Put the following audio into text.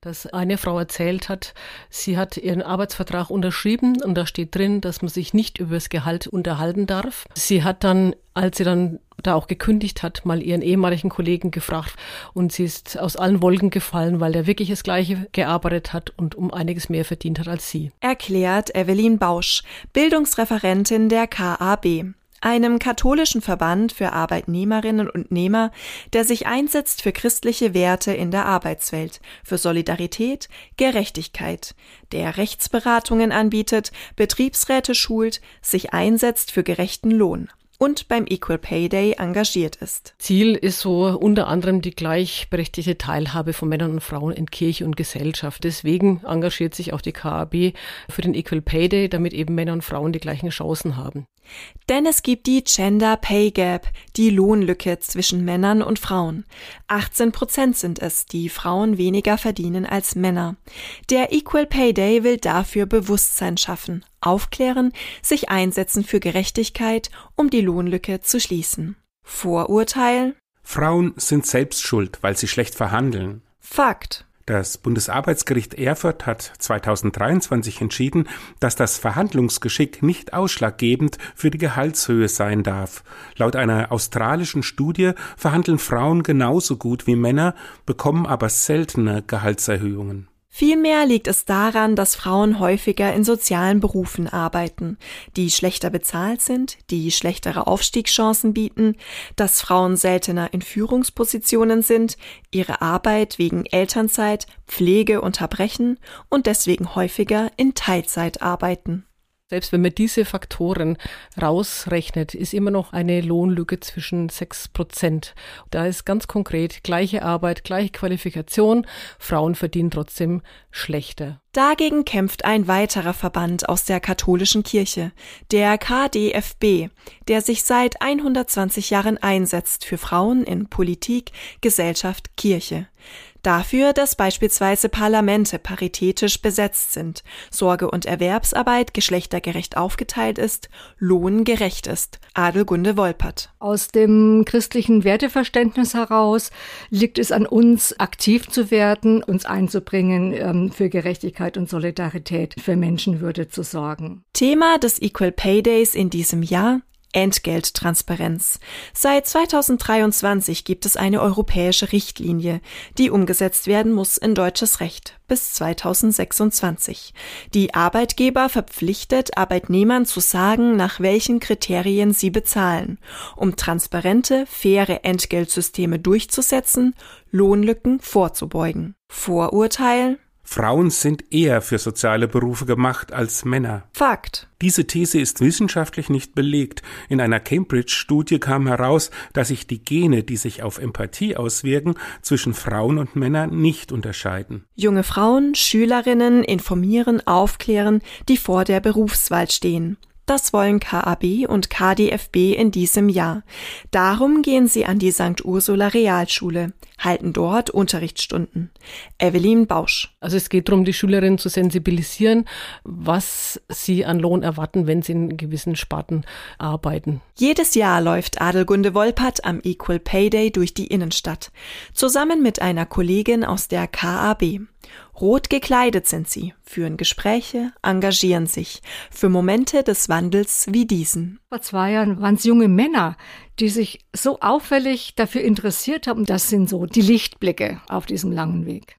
dass eine Frau erzählt hat, sie hat ihren Arbeitsvertrag unterschrieben und da steht drin, dass man sich nicht über das Gehalt unterhalten darf. Sie hat dann, als sie dann da auch gekündigt hat, mal ihren ehemaligen Kollegen gefragt und sie ist aus allen Wolken gefallen, weil der wirklich das Gleiche gearbeitet hat und um einiges mehr verdient hat als sie. Erklärt Evelyn Bausch, Bildungsreferentin der KAB, einem katholischen Verband für Arbeitnehmerinnen und Nehmer, der sich einsetzt für christliche Werte in der Arbeitswelt, für Solidarität, Gerechtigkeit, der Rechtsberatungen anbietet, Betriebsräte schult, sich einsetzt für gerechten Lohn und beim Equal Pay Day engagiert ist. Ziel ist so unter anderem die gleichberechtigte Teilhabe von Männern und Frauen in Kirche und Gesellschaft. Deswegen engagiert sich auch die KAB für den Equal Pay Day, damit eben Männer und Frauen die gleichen Chancen haben. Denn es gibt die Gender Pay Gap, die Lohnlücke zwischen Männern und Frauen. 18% sind es, die Frauen weniger verdienen als Männer. Der Equal Pay Day will dafür Bewusstsein schaffen, aufklären, sich einsetzen für Gerechtigkeit, um die Lohnlücke zu schließen. Vorurteil: Frauen sind selbst schuld, weil sie schlecht verhandeln. Fakt: Das Bundesarbeitsgericht Erfurt hat 2023 entschieden, dass das Verhandlungsgeschick nicht ausschlaggebend für die Gehaltshöhe sein darf. Laut einer australischen Studie verhandeln Frauen genauso gut wie Männer, bekommen aber seltener Gehaltserhöhungen. Vielmehr liegt es daran, dass Frauen häufiger in sozialen Berufen arbeiten, die schlechter bezahlt sind, die schlechtere Aufstiegschancen bieten, dass Frauen seltener in Führungspositionen sind, ihre Arbeit wegen Elternzeit, Pflege unterbrechen und deswegen häufiger in Teilzeit arbeiten. Selbst wenn man diese Faktoren rausrechnet, ist immer noch eine Lohnlücke zwischen 6%. Da ist ganz konkret gleiche Arbeit, gleiche Qualifikation, Frauen verdienen trotzdem schlechter. Dagegen kämpft ein weiterer Verband aus der katholischen Kirche, der KdFB, der sich seit 120 Jahren einsetzt für Frauen in Politik, Gesellschaft, Kirche. Dafür, dass beispielsweise Parlamente paritätisch besetzt sind, Sorge- und Erwerbsarbeit geschlechtergerecht aufgeteilt ist, Lohn gerecht ist. Adelgunde Wolpert. Aus dem christlichen Werteverständnis heraus liegt es an uns, aktiv zu werden, uns einzubringen, für Gerechtigkeit und Solidarität, für Menschenwürde zu sorgen. Thema des Equal Pay Days in diesem Jahr: Entgelttransparenz. Seit 2023 gibt es eine europäische Richtlinie, die umgesetzt werden muss in deutsches Recht bis 2026. Die Arbeitgeber verpflichtet, Arbeitnehmern zu sagen, nach welchen Kriterien sie bezahlen, um transparente, faire Entgeltsysteme durchzusetzen, Lohnlücken vorzubeugen. Vorurteil: Frauen sind eher für soziale Berufe gemacht als Männer. Fakt: Diese These ist wissenschaftlich nicht belegt. In einer Cambridge-Studie kam heraus, dass sich die Gene, die sich auf Empathie auswirken, zwischen Frauen und Männern nicht unterscheiden. Junge Frauen, Schülerinnen informieren, aufklären, die vor der Berufswahl stehen. Das wollen KAB und KdFB in diesem Jahr. Darum gehen sie an die St. Ursula Realschule, halten dort Unterrichtsstunden. Evelyn Bausch. Also es geht darum, die Schülerinnen zu sensibilisieren, was sie an Lohn erwarten, wenn sie in gewissen Sparten arbeiten. Jedes Jahr läuft Adelgunde Wolpert am Equal Pay Day durch die Innenstadt, zusammen mit einer Kollegin aus der KAB. Rot gekleidet sind sie, führen Gespräche, engagieren sich für Momente des Wandels wie diesen. Vor 2 Jahren waren es junge Männer, die sich so auffällig dafür interessiert haben. Das sind so die Lichtblicke auf diesem langen Weg.